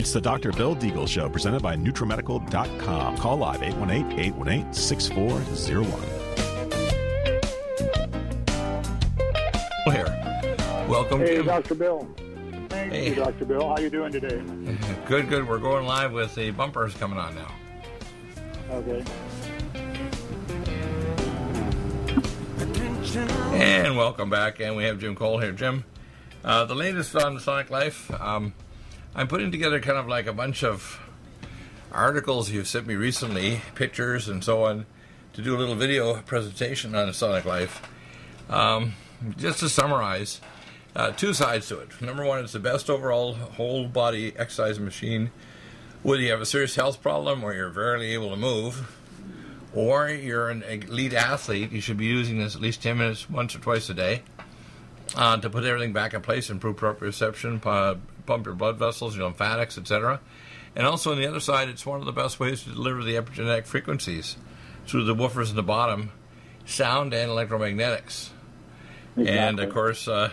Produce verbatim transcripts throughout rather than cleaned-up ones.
It's the Doctor Bill Deagle Show, presented by NutriMedical dot com. Call live eight one eight, eight one eight, six four zero one. Here. Welcome, Hey, Jim. Doctor Bill. Thank Hey. you, Doctor Bill. How you doing today? Good, good. We're going live with the bumpers coming on now. Okay. And welcome back. And we have Jim Cole here. Jim, uh, the latest on Sonic Life. Um, I'm putting together kind of like a bunch of articles you've sent me recently, pictures and so on, to do a little video presentation on Sonic Life. Um, just to summarize, uh, two sides to it. Number one, it's the best overall whole body exercise machine. Whether you have a serious health problem or you're barely able to move, or you're an elite athlete, you should be using this at least ten minutes once or twice a day uh, to put everything back in place, improve proprioception, uh, pump your blood vessels, your lymphatics, et cetera. And also on the other side, it's one of the best ways to deliver the epigenetic frequencies through the woofers in the bottom, sound and electromagnetics. Exactly. And of course, uh,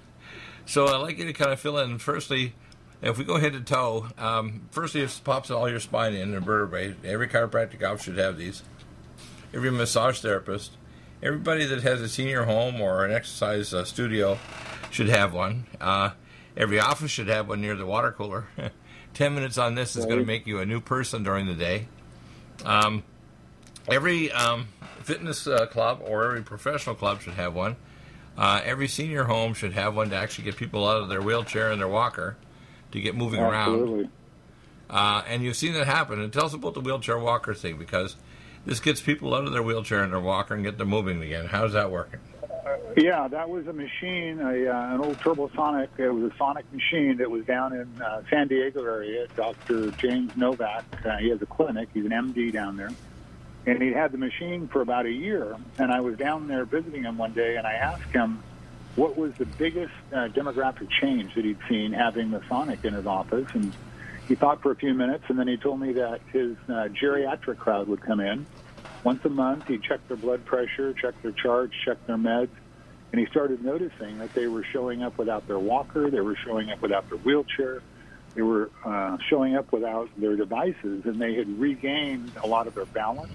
so I'd like you to kind of fill in, firstly, if we go head to toe, um, firstly it pops all your spine in and vertebrae. Every chiropractic office should have these. Every massage therapist, everybody that has a senior home or an exercise uh, studio should have one. Uh, every office should have one near the water cooler. Ten minutes on this is Right. going to make you a new person during the day. Um, every um, fitness uh, club or every professional club should have one. Uh, every senior home should have one to actually get people out of their wheelchair and their walker to get moving Absolutely. around. Uh, and you've seen that happen. And tell us about the wheelchair walker thing, because this gets people out of their wheelchair and their walker and get them moving again. How's that working? Yeah, that was a machine, a, uh, an old Turbosonic. It was a Sonic machine that was down in uh, San Diego area. Doctor James Novak, uh, he has a clinic. He's an M D down there. And he had the machine for about a year. And I was down there visiting him one day, and I asked him what was the biggest uh, demographic change that he'd seen having the Sonic in his office. And he thought for a few minutes, and then he told me that his uh, geriatric crowd would come in. Once a month, he'd check their blood pressure, check their charts, check their meds. And he started noticing that they were showing up without their walker, they were showing up without their wheelchair, they were uh, showing up without their devices, and they had regained a lot of their balance.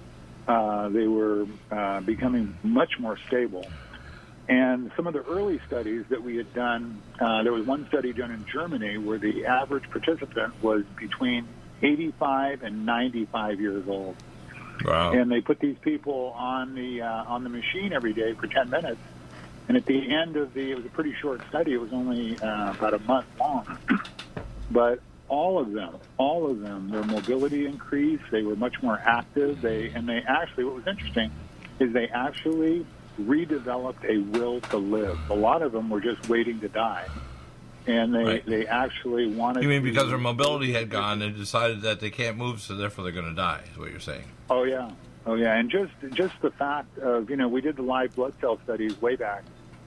Uh, they were uh, becoming much more stable. And some of the early studies that we had done, uh, there was one study done in Germany where the average participant was between eighty-five and ninety-five years old. Wow. And they put these people on the uh, on the machine every day for ten minutes. And at the end of the, it was a pretty short study. It was only uh, about a month long. But all of them, all of them, their mobility increased. They were much more active. They and they actually, what was interesting is they actually redeveloped a will to live. A lot of them were just waiting to die. And they, Right. they actually wanted You mean to, because their mobility had gone, they decided that they can't move, so therefore they're going to die, is what you're saying. Oh, yeah. Oh, yeah. And just just the fact of, you know, we did the live blood cell studies way back,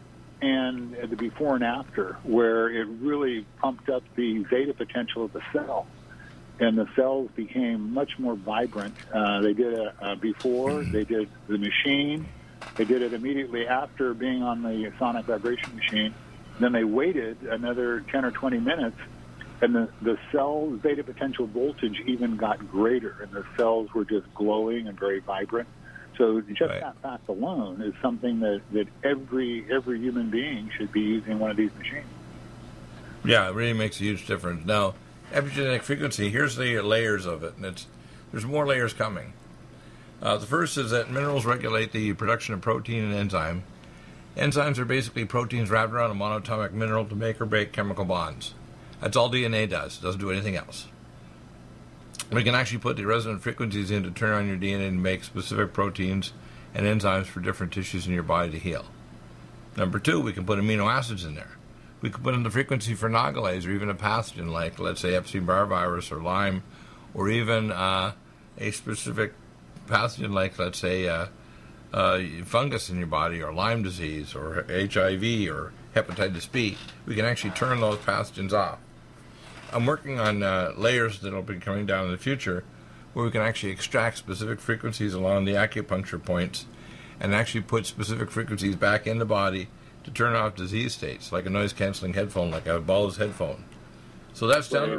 and the before and after, where it really pumped up the zeta potential of the cell. And the cells became much more vibrant. Uh, they did it uh, before, they did the machine, they did it immediately after being on the sonic vibration machine. Then they waited another ten or twenty minutes, and the, the cell zeta potential voltage even got greater, and the cells were just glowing and very vibrant. So just Right. that fact alone is something that, that every every human being should be using one of these machines. Yeah, it really makes a huge difference. Now, epigenetic frequency, here's the layers of it, and it's there's more layers coming. Uh, the first is that minerals regulate the production of protein and enzyme. Enzymes are basically proteins wrapped around a monatomic mineral to make or break chemical bonds. That's all D N A does. It doesn't do anything else. We can actually put the resonant frequencies in to turn on your D N A and make specific proteins and enzymes for different tissues in your body to heal. Number two, we can put amino acids in there. We can put in the frequency for Nagalase or even a pathogen like, let's say, Epstein-Barr virus or Lyme, or even uh, a specific pathogen like, let's say, uh, uh, fungus in your body or Lyme disease or H I V or hepatitis B. We can actually turn those pathogens off. I'm working on uh, layers that will be coming down in the future where we can actually extract specific frequencies along the acupuncture points and actually put specific frequencies back in the body to turn off disease states, like a noise-canceling headphone, like a Bose headphone. So that's down the road.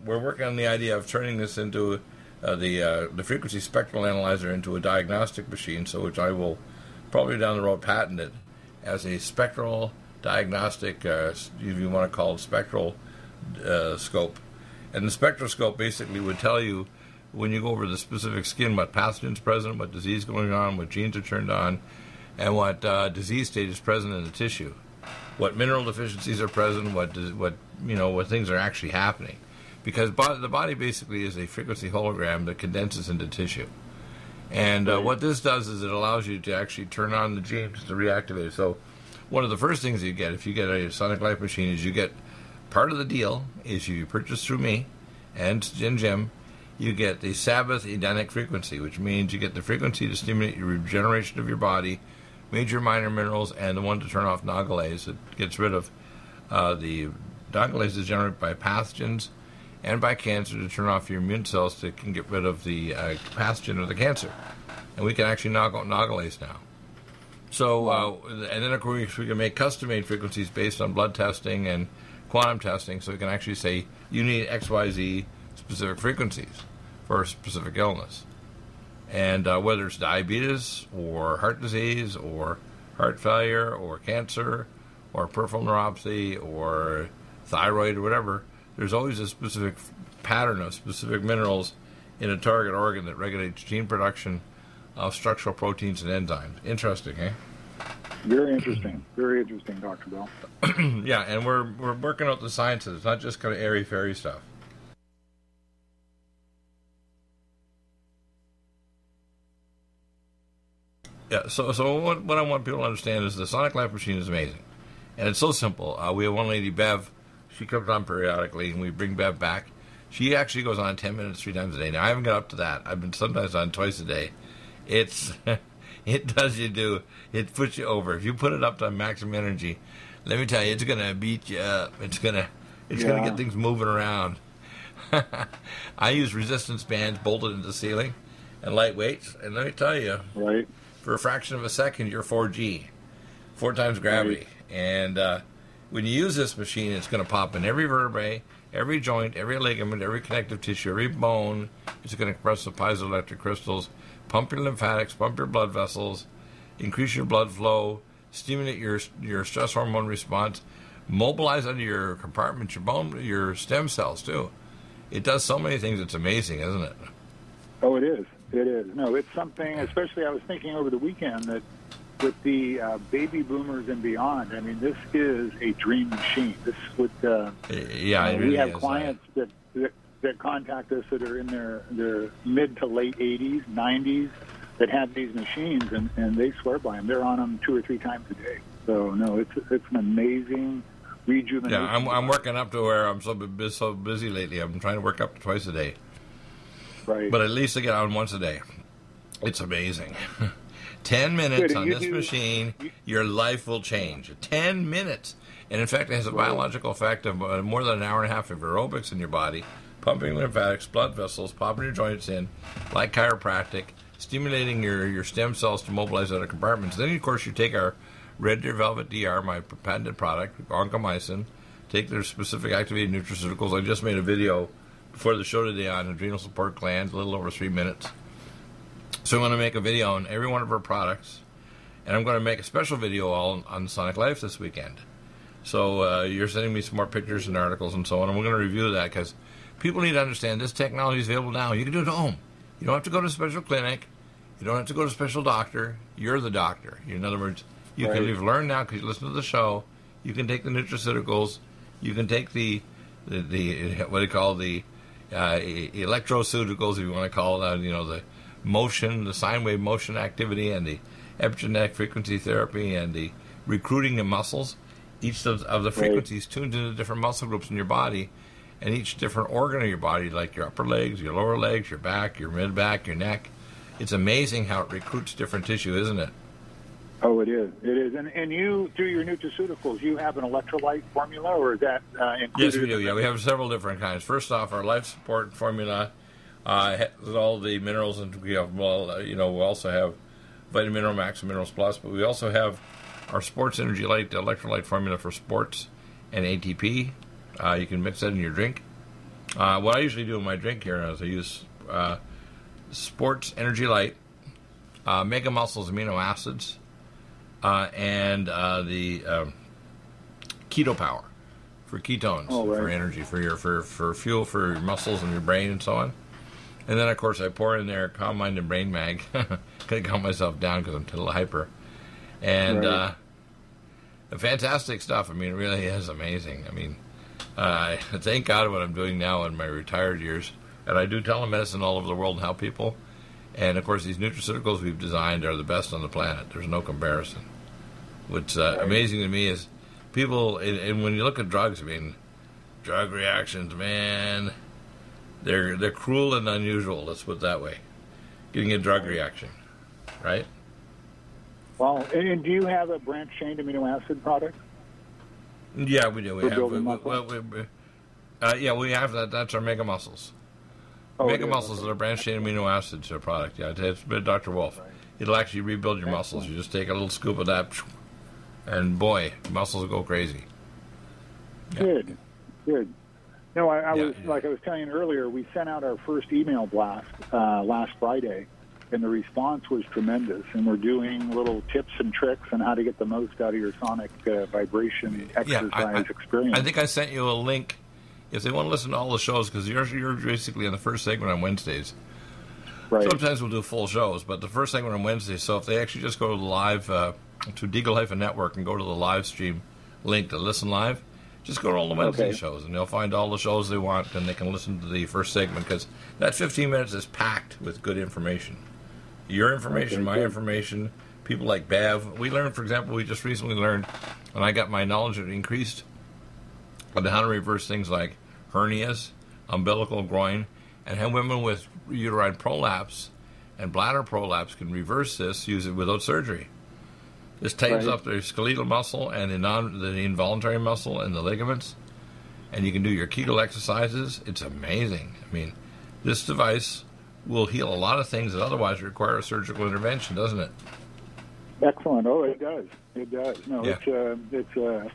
we're working on the idea of turning this into uh, the uh, the frequency spectral analyzer into a diagnostic machine, so which I will probably down the road patent it as a spectral diagnostic, uh, if you want to call it spectral uh, scope. And the spectroscope basically would tell you when you go over the specific skin what pathogens present, what disease going on, what genes are turned on, and what uh, disease state is present in the tissue, what mineral deficiencies are present, what what you know what things are actually happening, because bo- the body basically is a frequency hologram that condenses into tissue. And uh, what this does is it allows you to actually turn on the genes to reactivate it. So one of the first things you get if you get a Sonic Life machine is you get part of the deal is you purchase through me and, and Jim, you get the Sabbath Edenic frequency, which means you get the frequency to stimulate your regeneration of your body, major minor minerals, and the one to turn off Nagalase. It gets rid of uh, the Nagalase is generated by pathogens and by cancer to turn off your immune cells that can get rid of the uh, pathogen or the cancer. And we can actually knock out Nagalase now. So, uh, and then of course we can make custom-made frequencies based on blood testing and quantum testing, so we can actually say you need X Y Z specific frequencies for a specific illness. And uh, whether it's diabetes or heart disease or heart failure or cancer or peripheral neuropathy or thyroid or whatever, there's always a specific pattern of specific minerals in a target organ that regulates gene production of structural proteins and enzymes. Interesting, eh? Very interesting. Very interesting, Doctor Bell. Yeah, and we're we're working out the sciences. It's not just kind of airy-fairy stuff. Yeah, so so what, what I want people to understand is the Sonic Life machine is amazing. And it's so simple. Uh, we have one lady, Bev. She comes on periodically, and we bring Bev back. She actually goes on ten minutes three times a day. Now, I haven't got up to that. I've been sometimes on twice a day. It's... It does you do. It puts you over. If you put it up to maximum energy, let me tell you, it's gonna beat you up. It's gonna, it's yeah. gonna get things moving around. I use resistance bands bolted into the ceiling, and light weights. And let me tell you, right, for a fraction of a second, you're four G, four times gravity. Right. And uh, when you use this machine, it's gonna pop in every vertebrae, every joint, every ligament, every connective tissue, every bone. It's gonna compress the piezoelectric crystals. Pump your lymphatics, pump your blood vessels, increase your blood flow, stimulate your your stress hormone response, mobilize under your compartments, your bone, your stem cells too. It does so many things. It's amazing, isn't it? Oh, it is. It is. No, it's something. Especially, I was thinking over the weekend that with the uh, baby boomers and beyond. I mean, this is a dream machine. This would. Uh, yeah, uh, it really we have is, clients that. that that contact us that are in their, their mid to late eighties, nineties, that have these machines, and, and they swear by them. They're on them two or three times a day. So, no, it's it's an amazing rejuvenation. Yeah, I'm, I'm working up to where I'm so, so busy lately. I'm trying to work up to twice a day. Right. But at least I get on once a day. It's amazing. Ten minutes Good, on you this do, machine, you, your life will change. Ten minutes. And, in fact, it has a biological effect of uh, more than an hour and a half of aerobics in your body, pumping lymphatics, blood vessels, popping your joints in, like chiropractic, stimulating your, your stem cells to mobilize other compartments. Then, of course, you take our Red Deer Velvet D R, my patented product, oncomycin, take their specific activated nutraceuticals. I just made a video before the show today on adrenal support glands, a little over three minutes. So I'm going to make a video on every one of our products, and I'm going to make a special video all on Sonic Life this weekend. So uh, you're sending me some more pictures and articles and so on, and we're going to review that because people need to understand this technology is available now. You can do it at home. You don't have to go to a special clinic. You don't have to go to a special doctor. You're the doctor. In other words, you right. can you've learned now because you listen to the show. You can take the nutraceuticals. You can take the the, the what do you call the uh, electroceuticals, if you want to call that. You know, the motion, the sine wave motion activity, and the epigenetic frequency therapy, and the recruiting the muscles. Each of, of the frequencies right. tuned into different muscle groups in your body, and each different organ of your body, like your upper legs, your lower legs, your back, your mid back, your neck. It's amazing how it recruits different tissue, isn't it? Oh, it is. It is. And and you, through your nutraceuticals, you have an electrolyte formula, or is that uh, included? Yes, we do. Yeah, we have several different kinds. First off, our life support formula uh, has all the minerals, and we have, well, uh, you know, we also have Vitamin Mineral Max and Minerals Plus, but we also have our Sports Energy Light, the electrolyte formula for sports, and A T P. Uh, you can mix that in your drink. Uh, what I usually do in my drink here is I use uh, Sports Energy Light, uh, Mega Muscles amino acids, uh, and uh, the um, Keto Power for ketones, oh, right. for energy, for your for, for fuel for your muscles and your brain and so on. And then, of course, I pour in there Calm Mind and Brain Mag. Gotta calm myself down because I'm a little hyper. And right. uh, fantastic stuff. I mean, it really is amazing. I mean, uh, thank God what I'm doing now in my retired years. And I do telemedicine all over the world and help people. And, of course, these nutraceuticals we've designed are the best on the planet. There's no comparison. What's uh, right. amazing to me is people, and, and when you look at drugs, I mean, drug reactions, man... They're they're cruel and unusual, let's put it that way. Getting a drug reaction, right? Well, and do you have a branched-chain amino acid product? Yeah, we do. We For have. building We, muscle? well, we, we, uh, yeah, we have that. That's our Mega Muscles. Oh, Mega it is, Muscles okay. are branched-chain amino acids uh, product. Yeah, it's been Doctor Wolf. Right. It'll actually rebuild your muscles. You just take a little scoop of that, and boy, muscles go crazy. Yeah. Good, good. No, I, I Yeah, was yeah. like I was telling you earlier. We sent out our first email blast uh, last Friday, and the response was tremendous. And we're doing little tips and tricks on how to get the most out of your sonic uh, vibration exercise Yeah, I, I, experience. I think I sent you a link if they want to listen to all the shows, because you're you're basically in the first segment on Wednesdays. right. Sometimes we'll do full shows, but the first segment on Wednesday, so if they actually just go to the live, uh, to Deagle Network and go to the live stream link to listen live, just go to all the Wednesday Okay. shows, and they'll find all the shows they want, and they can listen to the first segment, because that fifteen minutes is packed with good information. Your information, Okay, my good. information, people like Bev. We learned, for example, we just recently learned, and I got my knowledge increased, on how to reverse things like hernias, umbilical groin, and how women with uterine prolapse and bladder prolapse can reverse this using without surgery. This tightens Right. up the skeletal muscle and the, non, the involuntary muscle and the ligaments, and you can do your Kegel exercises. It's amazing. I mean, this device will heal a lot of things that otherwise require a surgical intervention, doesn't it? Excellent. Oh, it does. It does. No, Yeah. it's a it's a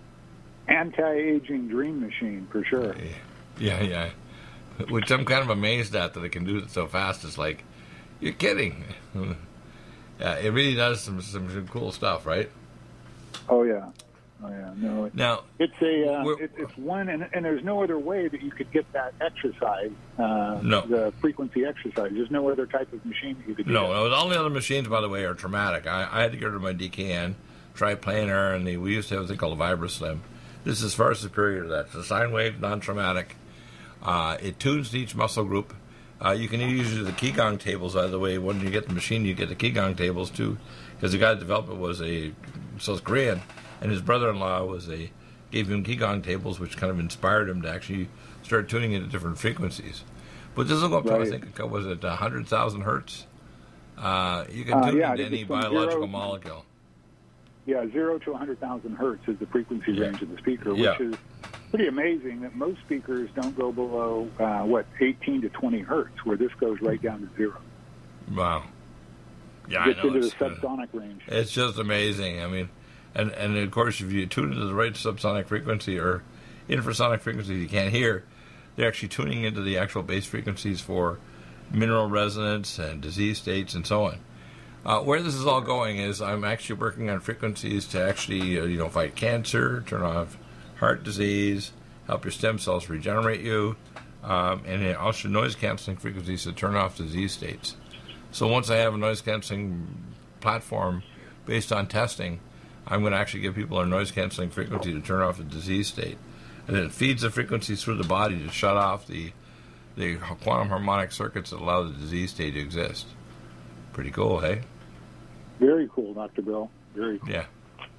anti-aging dream machine for sure. Yeah, yeah. Which I'm kind of amazed at that it can do it so fast. It's like, you're kidding. Yeah, it really does some, some some cool stuff, right? Oh yeah. Oh yeah. No. It, Now, it's a uh, We're- it, it's one, and, and there's no other way that you could get that exercise. Uh, No. The frequency exercise. There's no other type of machine that you could do. no, that. no, all the other machines, by the way, are traumatic. I, I had to get rid of my D K N, triplanar, and the, we used to have a thing called a VibraSlim. This is far superior to that. It's a sine wave, non-traumatic. Uh, it tunes to each muscle group. Uh, you can use the Qigong tables, by the way. When you get the machine, you get the Qigong tables, too, because the guy that developed it was a South Korean, and his brother-in-law was a gave him Qigong tables, which kind of inspired him to actually start tuning into different frequencies. But this will go up to, I Right. think, was it one hundred thousand hertz? Uh, you can Uh, tune yeah, I into think any it's from biological zero- molecule. Yeah, zero to one hundred thousand hertz is the frequency Yeah. range of the speaker, Yeah. which is pretty amazing that most speakers don't go below, uh, what, eighteen to twenty hertz, where this goes right down to zero. Wow. Yeah, I Gets know. into the It's, uh, subsonic range. It's just amazing. I mean, and, and of course, if you tune into the right subsonic frequency or infrasonic frequency you can't hear, they're actually tuning into the actual base frequencies for mineral resonance and disease states and so on. Uh, where this is all going is I'm actually working on frequencies to actually, uh, you know, fight cancer, turn off heart disease, help your stem cells regenerate you, um, and also noise-canceling frequencies to turn off disease states. So once I have a noise-canceling platform based on testing, I'm going to actually give people a noise-canceling frequency to turn off a disease state. And it feeds the frequencies through the body to shut off the, the quantum harmonic circuits that allow the disease state to exist. Pretty cool, hey? Very cool, Doctor Bill. Very cool. Yeah.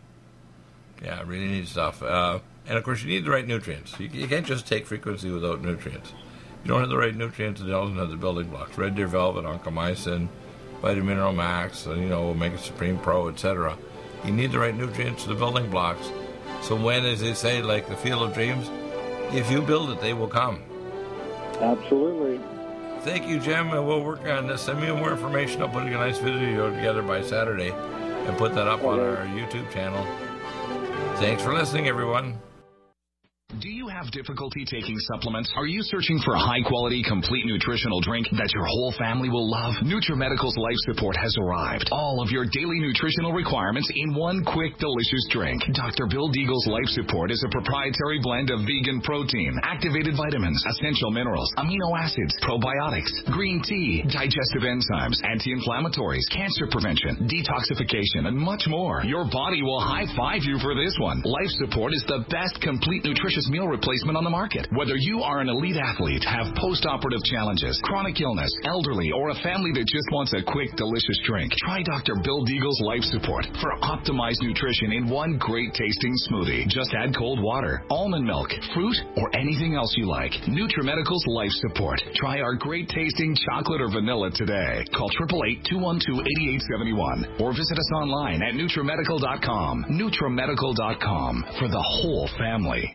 Yeah, really neat stuff. Uh, and, of course, you need the right nutrients. You, you can't just take frequency without nutrients. You don't have the right nutrients, it doesn't have the building blocks. Red Deer Velvet, Oncomycin, Vitamin Mineral Max, you know, Omega Supreme Pro, et cetera. You need the right nutrients, the building blocks. So when, as they say, like the Field of Dreams, if you build it, they will come. Absolutely. Thank you, Jim, and we'll work on this. Send me more information. I'll put a nice video together by Saturday and put that up on Okay. our YouTube channel. Thanks for listening, everyone. Do you have Have difficulty taking supplements? Are you searching for a high-quality, complete nutritional drink that your whole family will love? NutriMedical's Life Support has arrived. All of your daily nutritional requirements in one quick, delicious drink. Doctor Bill Deagle's Life Support is a proprietary blend of vegan protein, activated vitamins, essential minerals, amino acids, probiotics, green tea, digestive enzymes, anti-inflammatories, cancer prevention, detoxification, and much more. Your body will high-five you for this one. Life Support is the best complete nutritious meal replacement on the market. Whether you are an elite athlete, have post-operative challenges, chronic illness, elderly, or a family that just wants a quick, delicious drink, try Doctor Bill Deagle's Life Support for optimized nutrition in one great-tasting smoothie. Just add cold water, almond milk, fruit, or anything else you like. NutriMedical's Life Support. Try our great-tasting chocolate or vanilla today. Call eight eight eight, two one two, eight eight seven one or visit us online at NutriMedical dot com. NutriMedical dot com for the whole family.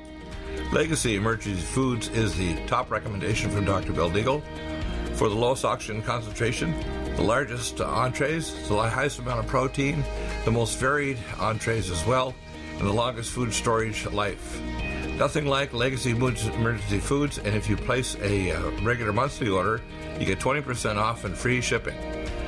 Legacy Emergency Foods is the top recommendation from Doctor Bill Deagle for the lowest oxygen concentration, the largest uh, entrees, the highest amount of protein, the most varied entrees as well, and the longest food storage life. Nothing like Legacy Emergency Foods, and if you place a uh, regular monthly order, you get twenty percent off and free shipping.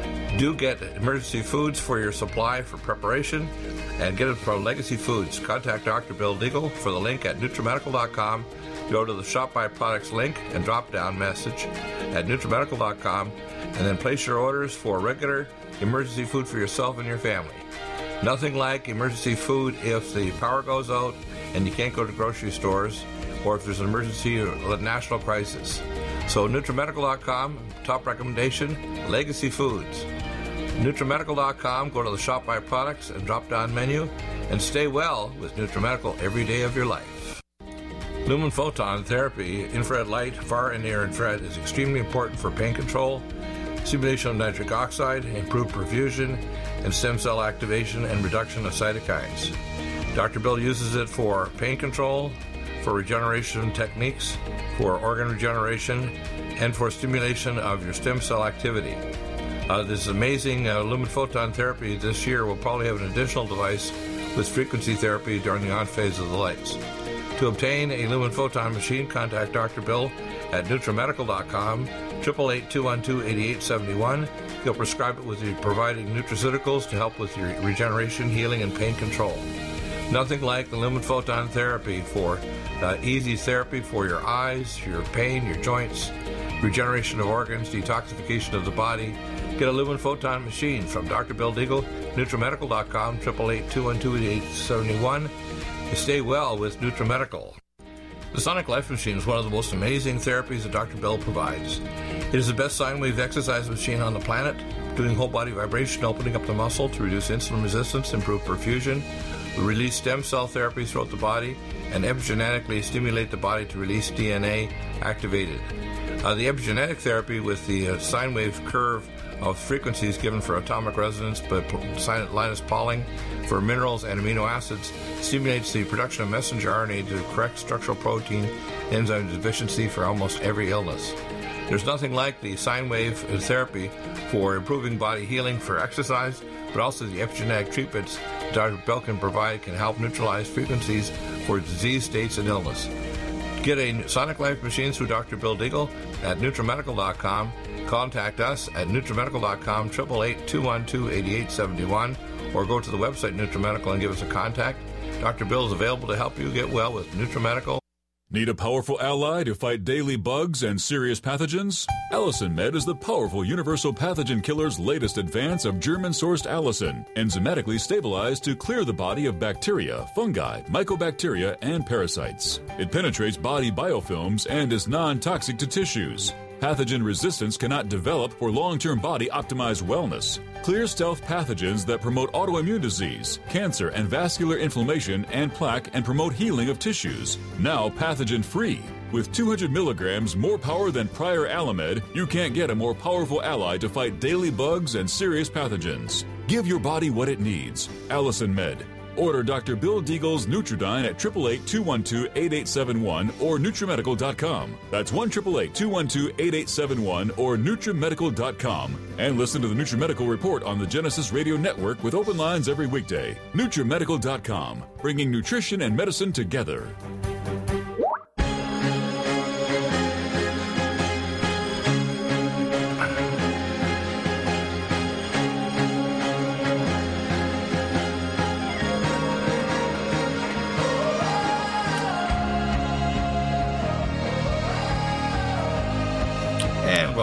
Do get Emergency Foods for your supply for preparation, and get it from Legacy Foods. Contact Doctor Bill Deagle for the link at NutriMedical dot com. Go to the Shop by Products link and drop-down message at NutriMedical dot com, and then place your orders for regular emergency food for yourself and your family. Nothing like emergency food if the power goes out and you can't go to grocery stores, or if there's an emergency or a national crisis. So NutriMedical dot com, top recommendation, Legacy Foods. NutriMedical dot com, go to the Shop by Products and drop-down menu, and stay well with NutriMedical every day of your life. Lumen photon therapy, infrared light, far and near infrared, is extremely important for pain control, stimulation of nitric oxide, improved perfusion, and stem cell activation and reduction of cytokines. Doctor Bill uses it for pain control, for regeneration techniques, for organ regeneration, and for stimulation of your stem cell activity. Uh, this amazing uh, lumen photon therapy this year will probably have an additional device with frequency therapy during the on phase of the lights. To obtain a lumen photon machine, contact Doctor Bill at NutriMedical dot com, eight eight eight, two one two, eight eight seven one. He'll prescribe it with the providing nutraceuticals to help with your regeneration, healing, and pain control. Nothing like the lumen photon therapy for uh, easy therapy for your eyes, your pain, your joints, regeneration of organs, detoxification of the body. Get a lumen photon machine from Doctor Bill Deagle, NutriMedical dot com, eight eight eight, two one two, eight eight seven one. Stay well with NutriMedical. The Sonic Life Machine is one of the most amazing therapies that Doctor Bill provides. It is the best sine wave exercise machine on the planet, doing whole body vibration, opening up the muscle to reduce insulin resistance, improve perfusion, release stem cell therapy throughout the body, and epigenetically stimulate the body to release D N A activated. Uh, the epigenetic therapy with the uh, sine wave curve of frequencies given for atomic resonance, but Linus Pauling for minerals and amino acids stimulates the production of messenger R N A to correct structural protein enzyme deficiency for almost every illness. There's nothing like the sine wave therapy for improving body healing for exercise, but also the epigenetic treatments Doctor Bill can provide can help neutralize frequencies for disease states and illness. Get a Sonic Life machine through Doctor Bill Deagle at NutriMedical dot com. Contact us at NutriMedical dot com, eight eight eight, two one two, eight eight seven one, or go to the website NutriMedical and give us a contact. Doctor Bill is available to help you get well with NutriMedical. Need a powerful ally to fight daily bugs and serious pathogens? Allicin Med is the powerful universal pathogen killer's latest advance of German-sourced allicin, enzymatically stabilized to clear the body of bacteria, fungi, mycobacteria, and parasites. It penetrates body biofilms and is non-toxic to tissues. Pathogen resistance cannot develop for long-term body-optimized wellness. Clear stealth pathogens that promote autoimmune disease, cancer, and vascular inflammation and plaque and promote healing of tissues. Now pathogen-free. With two hundred milligrams more power than prior Alamed, you can't get a more powerful ally to fight daily bugs and serious pathogens. Give your body what it needs. Allicin Med. Order Doctor Bill Deagle's Nutridyne at eight eight eight, two one two, eight eight seven one or NutriMedical dot com. That's one eight eight eight, two one two, eight eight seven one or NutriMedical dot com. And listen to the NutriMedical Report on the Genesis Radio Network with open lines every weekday. NutriMedical dot com, bringing nutrition and medicine together.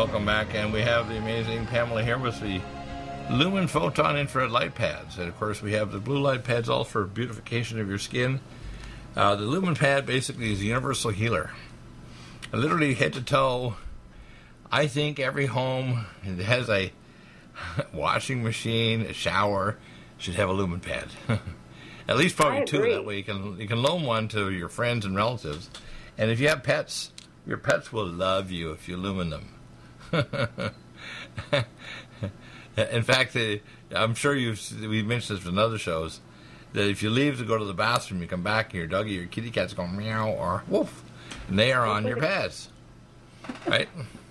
welcome back. And we have the amazing Pamela here with the Lumen Photon infrared light pads. And, of course, we have the blue light pads all for beautification of your skin. Uh, the Lumen pad basically is a universal healer. Literally head to toe. I think every home that has a washing machine, a shower, should have a Lumen pad. At least probably two. That way you can you can loan one to your friends and relatives. And if you have pets, your pets will love you if you lumen them. In fact, I'm sure you've we've mentioned this in other shows, that if you leave to go to the bathroom, you come back and your doggy, your kitty cat's going meow or woof, and they are on your pads, right?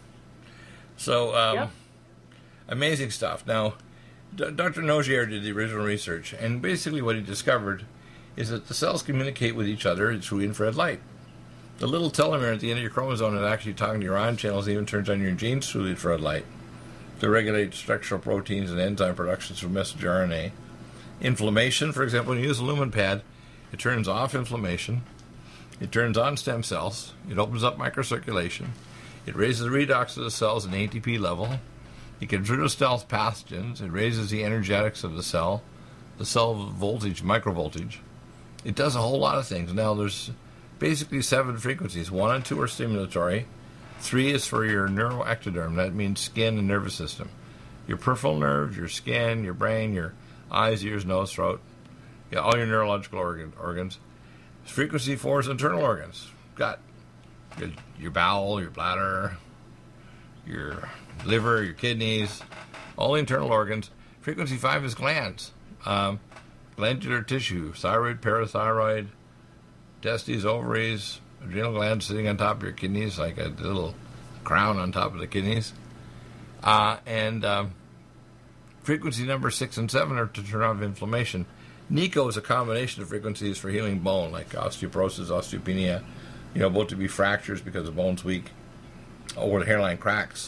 So, um, yep. Amazing stuff. Now, D- Doctor Nogier did the original research, and basically what he discovered is that the cells communicate with each other through infrared light. The little telomere at the end of your chromosome is actually talking to your ion channels, even turns on your genes through infrared light to regulate structural proteins and enzyme production through messenger R N A. Inflammation, for example, when you use a Lumen pad, it turns off inflammation, it turns on stem cells, it opens up microcirculation, it raises the redox of the cells at an A T P level, it gets rid of stealth pathogens, it raises the energetics of the cell, the cell voltage, microvoltage. It does a whole lot of things. Now, there's basically seven frequencies. One and two are stimulatory. Three is for your neuroectoderm. That means skin and nervous system. Your peripheral nerves, your skin, your brain, your eyes, ears, nose, throat. Yeah, all your neurological organ, organs. Frequency four is internal organs. Gut. Your, your bowel, your bladder, your liver, your kidneys. All internal organs. Frequency five is glands. Um, glandular tissue. Thyroid, parathyroid, testes, ovaries, adrenal glands sitting on top of your kidneys, like a little crown on top of the kidneys. Uh, and um, frequency number six and seven are to turn off inflammation. NICO is a combination of frequencies for healing bone, like osteoporosis, osteopenia, you know, both to be fractures because the bone's weak, or the hairline cracks.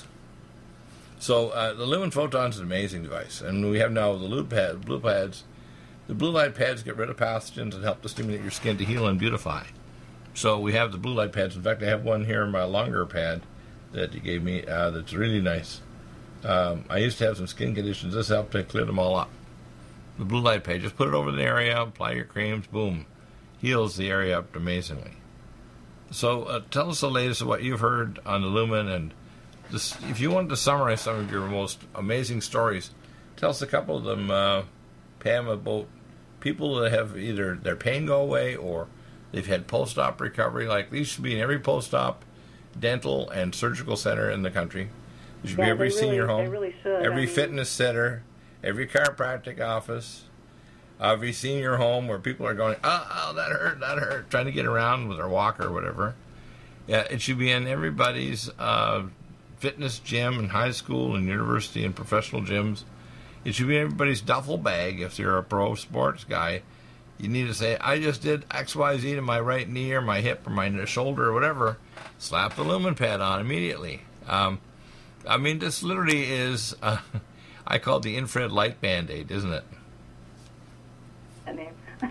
So uh, the Lumen Photon is an amazing device. And we have now the blue, pad, blue pads. The blue light pads get rid of pathogens and help to stimulate your skin to heal and beautify. So we have the blue light pads. In fact, I have one here, my longer pad that you gave me uh, that's really nice. Um, I used to have some skin conditions. This helped to clear them all up. The blue light pad, just put it over the area, apply your creams, boom. Heals the area up amazingly. So uh, tell us the latest of what you've heard on the Lumen. And this, if you wanted to summarize some of your most amazing stories, tell us a couple of them, uh, Pam, about people that have either their pain go away or they've had post-op recovery. Like, these should be in every post-op dental and surgical center in the country. There should yeah, be every really, senior home, they really should. every I mean, fitness center, every chiropractic office, every senior home where people are going, oh, oh, that hurt, that hurt, trying to get around with their walker or whatever. Yeah, it should be in everybody's uh, fitness gym in high school and university and professional gyms. It should be in everybody's duffel bag. If you're a pro sports guy, you need to say, I just did X Y Z to my right knee or my hip or my shoulder or whatever. Slap the Lumen pad on immediately. Um, I mean, this literally is, uh, I call it the infrared light Band-Aid, isn't it? I mean,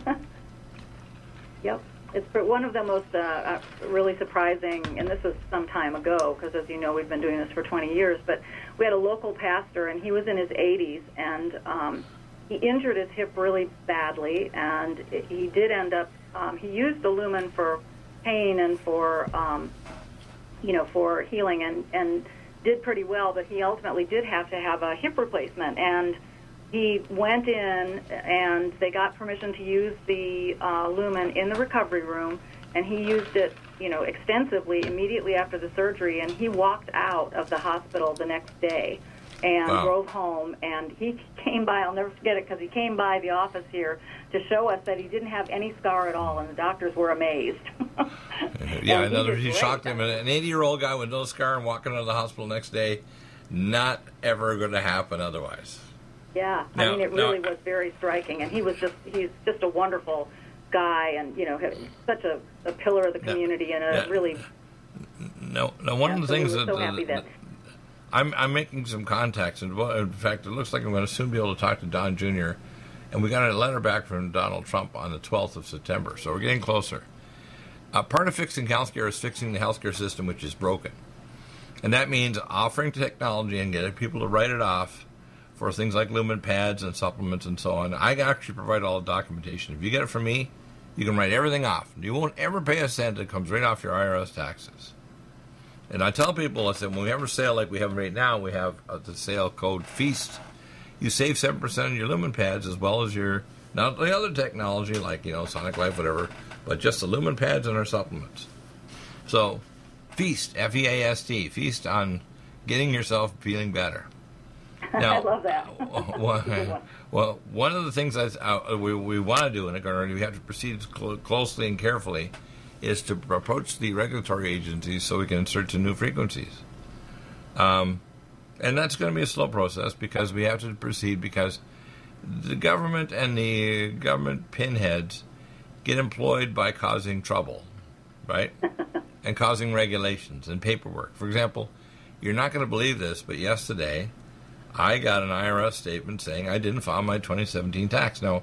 yep. It's one of the most uh, uh, really surprising, and this was some time ago, because as you know, we've been doing this for twenty years, but we had a local pastor, and he was in his eighties, and um, he injured his hip really badly, and it, he did end up, um, he used the Lumen for pain and for, um, you know, for healing, and, and did pretty well, but he ultimately did have to have a hip replacement, and he went in, and they got permission to use the uh, Lumen in the recovery room, and he used it, you know, extensively immediately after the surgery, and he walked out of the hospital the next day and wow. drove home, and he came by, I'll never forget it, because he came by the office here to show us that he didn't have any scar at all, and the doctors were amazed. Yeah, another, he, he shocked him. An eighty-year-old guy with no scar and walking out of the hospital the next day, not ever going to happen otherwise. Yeah, now, I mean, it really now, was very striking, and he was just—he's just a wonderful guy, and you know, such a, a pillar of the community, now, and a now, really. No, no. One yeah, of the so things we were that, so happy that, that I'm I'm making some contacts, and in fact, it looks like I'm going to soon be able to talk to Don Junior And we got a letter back from Donald Trump on the twelfth of September, so we're getting closer. Uh, part of fixing healthcare is fixing the healthcare system, which is broken. And that means offering technology and getting people to write it off for things like lumen pads and supplements and so on. I actually provide all the documentation. If you get it from me, you can write everything off. You won't ever pay a cent. It comes right off your I R S taxes. And I tell people, I said, when we have a sale like we have right now, we have uh, the sale code FEAST. You save seven percent on your lumen pads as well as your, not the other technology like, you know, Sonic Life, whatever, but just the lumen pads and our supplements. So, FEAST, F E A S T, feast on getting yourself feeling better. Now, I love that. well, well, one of the things that uh, we, we want to do in a garden, we have to proceed cl- closely and carefully, is to approach the regulatory agencies so we can insert some new frequencies. Um, and that's going to be a slow process because we have to proceed because the government and the government pinheads get employed by causing trouble, right? And causing regulations and paperwork. For example, you're not going to believe this, but yesterday I got an I R S statement saying I didn't file my twenty seventeen tax. Now,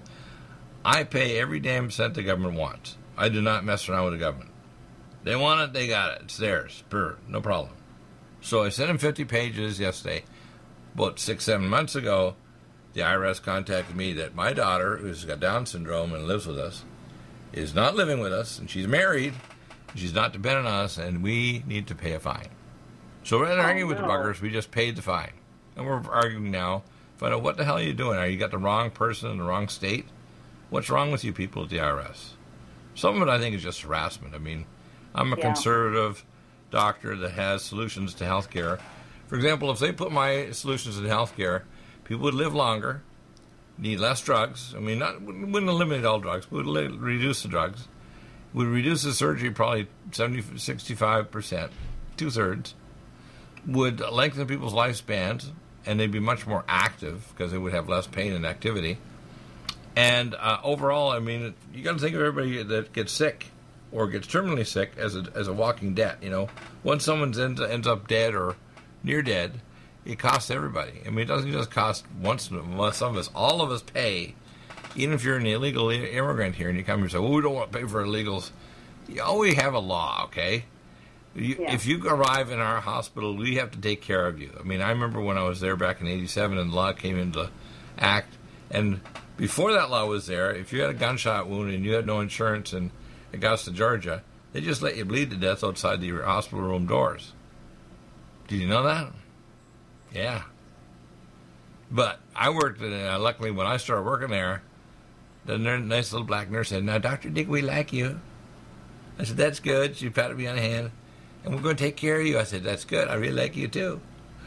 I pay every damn cent the government wants. I do not mess around with the government. They want it, they got it. It's theirs. Brr, no problem. So I sent them fifty pages yesterday. About six, seven months ago, the I R S contacted me that my daughter, who's got Down syndrome and lives with us, is not living with us, and she's married. She's not dependent on us, and we need to pay a fine. So rather than Oh, arguing with the no. buggers, we just paid the fine. And we're arguing now, find out what the hell are you doing? Are you got the wrong person in the wrong state? What's wrong with you people at the I R S? Some of it, I think, is just harassment. I mean, I'm a Yeah. conservative doctor that has solutions to health care. For example, if they put my solutions in health care, people would live longer, need less drugs. I mean, not wouldn't eliminate all drugs, but would li- reduce the drugs. Would reduce the surgery probably seventy, sixty-five percent, two-thirds. Would lengthen people's lifespans, and they'd be much more active because they would have less pain and activity. And uh, overall, I mean, you got to think of everybody that gets sick or gets terminally sick as a as a walking debt. You know, once someone ends, ends up dead or near dead, it costs everybody. I mean, it doesn't just cost once. Some of us, all of us pay. Even if you're an illegal immigrant here and you come here and say, well, we don't want to pay for illegals. You always have a law, okay? You, Yeah. If you arrive in our hospital, we have to take care of you. I mean, I remember when I was there back in eighty-seven and the law came into act. And before that law was there, if you had a gunshot wound and you had no insurance in Augusta, Georgia, they just let you bleed to death outside the hospital room doors. Did you know that? Yeah. But I worked, in, uh, luckily, when I started working there, the nurse, nice little black nurse said, now, Doctor Dick, we like you. I said, that's good. She patted me on the hand. And we're going to take care of you. I said, that's good. I really like you, too.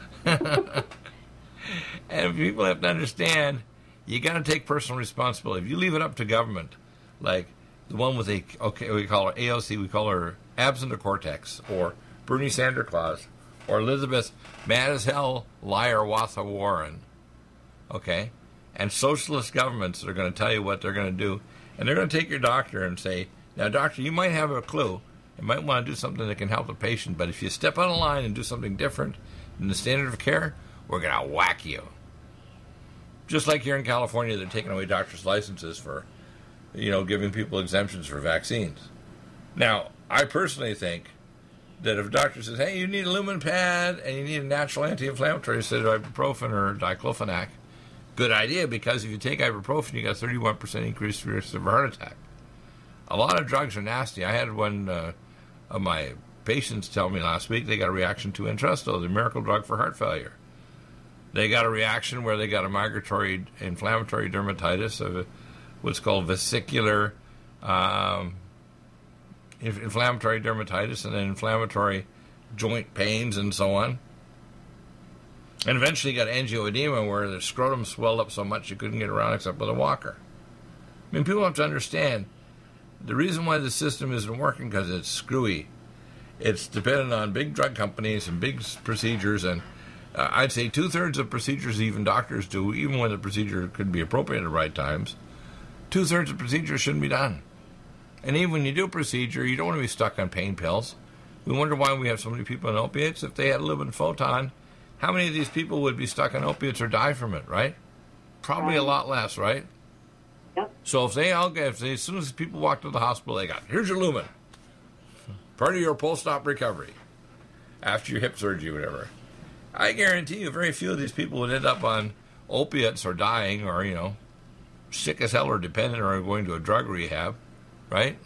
And people have to understand, you got to take personal responsibility. If you leave it up to government, like the one with a, okay, we call her A O C, we call her absent of cortex, or Bernie Sanders Claus, or Elizabeth mad as hell liar Watha Warren, okay? And socialist governments are going to tell you what they're going to do. And they're going to take your doctor and say, now, doctor, you might have a clue. You might want to do something that can help the patient. But if you step on a line and do something different than the standard of care, we're going to whack you. Just like here in California, they're taking away doctors' licenses for, you know, giving people exemptions for vaccines. Now, I personally think that if a doctor says, hey, you need a lumen pad and you need a natural anti-inflammatory instead of ibuprofen or diclofenac, good idea, because if you take ibuprofen, you got a thirty-one percent increased risk of a heart attack. A lot of drugs are nasty. I had one uh, of my patients tell me last week they got a reaction to Entresto, the miracle drug for heart failure. They got a reaction where they got a migratory inflammatory dermatitis of a, what's called vesicular um, inflammatory dermatitis, and then inflammatory joint pains and so on. And eventually got angioedema where the scrotum swelled up so much you couldn't get around except with a walker. I mean, people have to understand the reason why the system isn't working because it's screwy. It's dependent on big drug companies and big procedures, and uh, I'd say two-thirds of procedures even doctors do, even when the procedure could be appropriate at the right times, two-thirds of procedures shouldn't be done. And even when you do a procedure, you don't want to be stuck on pain pills. We wonder why we have so many people on opiates. If they had a lumen photon, how many of these people would be stuck on opiates or die from it, right? Probably a lot less, right? Yep. So if they all get, if they, as soon as people walk to the hospital, they got, here's your lumen, part of your post-op recovery. after your hip surgery or whatever. I guarantee you very few of these people would end up on opiates or dying or, you know, sick as hell or dependent or going to a drug rehab, right?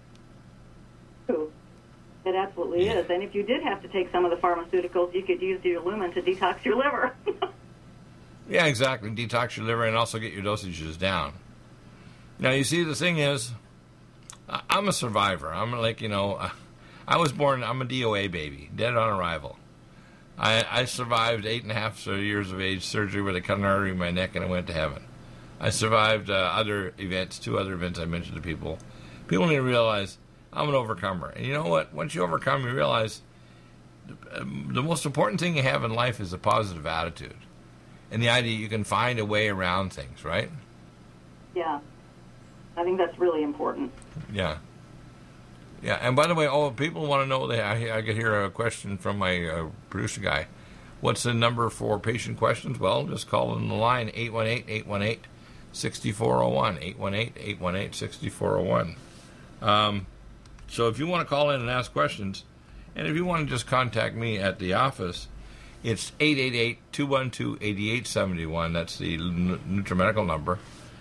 True. It absolutely Yeah. is. And if you did have to take some of the pharmaceuticals, you could use your lumen to detox your liver. Yeah, exactly. Detox your liver and also get your dosages down. Now, you see, the thing is, I- I'm a survivor. I'm like, you know, I was born, I'm a D O A baby, dead on arrival. I, I survived eight and a half years of age surgery with a cut an artery in my neck, and I went to heaven. I survived uh, other events, two other events I mentioned to people. People need to realize I'm an overcomer. And you know what? Once you overcome, you realize the, um, the most important thing you have in life is a positive attitude. And the idea you can find a way around things, right? Yeah. I think that's really important. Yeah. Yeah, and by the way, oh, people want to know, that I, I could hear a question from my uh, producer guy. What's the number for patient questions? Well, just call in the line, eight one eight, eight one eight, six four zero one, eight one eight, eight one eight, six four zero one. Um, so if you want to call in and ask questions, and if you want to just contact me at the office, it's eight eight eight, two one two, eight eight seven one. That's the NutriMedical number.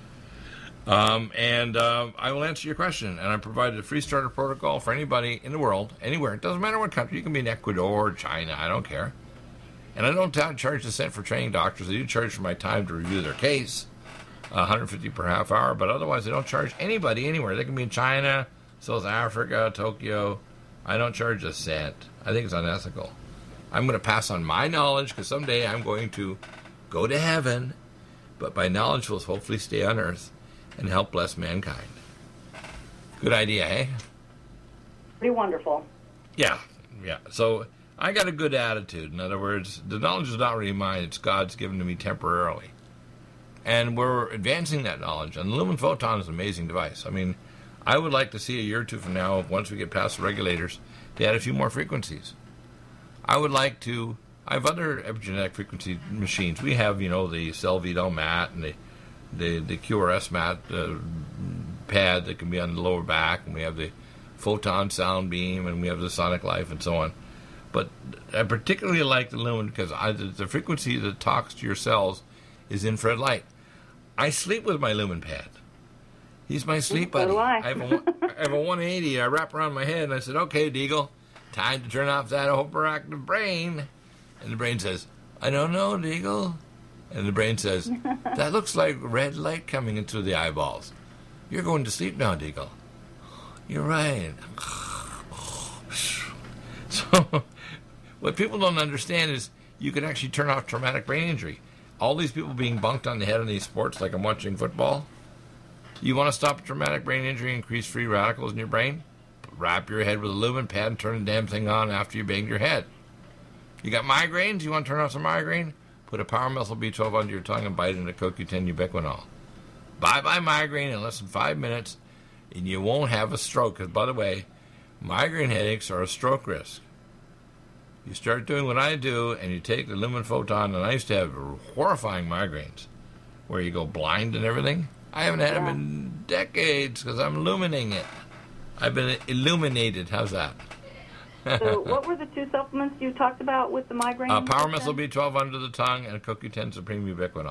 Um, and uh, I will answer your question. And I provided a free starter protocol for anybody in the world, anywhere. It doesn't matter what country. You can be in Ecuador, China. I don't care. And I don't charge a cent for training doctors. I do charge for my time to review their case, one hundred fifty dollars per half hour. But otherwise, I don't charge anybody anywhere. They can be in China, South Africa, Tokyo. I don't charge a cent. I think it's unethical. I'm going to pass on my knowledge because someday I'm going to go to heaven, but my knowledge will hopefully stay on earth and help bless mankind. Good idea, eh? Pretty wonderful. Yeah, yeah. So I got a good attitude. In other words, the knowledge is not really mine. It's God's given to me temporarily. And we're advancing that knowledge. And the Lumen Photon is an amazing device. I mean, I would like to see a year or two from now, once we get past the regulators, to add a few more frequencies. I would like to, I have other epigenetic frequency machines. We have, you know, the Cellvito mat and the the, the Q R S mat uh, pad that can be on the lower back, and we have the Photon sound beam, and we have the Sonic Life, and so on. But I particularly like the Lumen because I, the, the frequency that talks to your cells is infrared light. I sleep with my Lumen pad. He's my sleep buddy. So do I. I, have a, I have a one eighty I wrap around my head, and I said, okay, Deagle, time to turn off that overactive brain. And the brain says, I don't know, Deagle. And the brain says, that looks like red light coming into the eyeballs. You're going to sleep now, Deagle. You're right. So what people don't understand is you can actually turn off traumatic brain injury. All these people being bunked on the head in these sports, like I'm watching football. You want to stop traumatic brain injury, increase free radicals in your brain? Wrap your head with a Lumen pad and turn the damn thing on after you banged your head. You got migraines? You want to turn off some migraine? Put a power methyl B twelve under your tongue and bite into C O Q ten ubiquinol. Bye-bye migraine in less than five minutes, and you won't have a stroke. Because, by the way, migraine headaches are a stroke risk. You start doing what I do, and you take the Lumen Photon, and I used to have horrifying migraines, where you go blind and everything. I haven't had them in decades because I'm illuminating it. I've been illuminated. How's that? So what were the two supplements you talked about with the migraine? Uh, Power Methyl B twelve under the tongue and C O Q ten Supreme Ubiquinol.